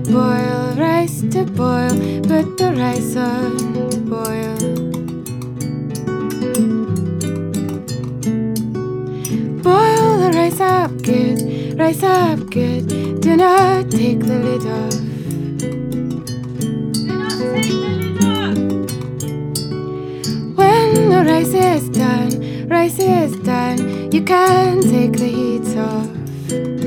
to boil, put the rice on to boil. Boil the rice up good, do not take the lid off. Do not take the lid off. When the rice is done, you can take the heat off.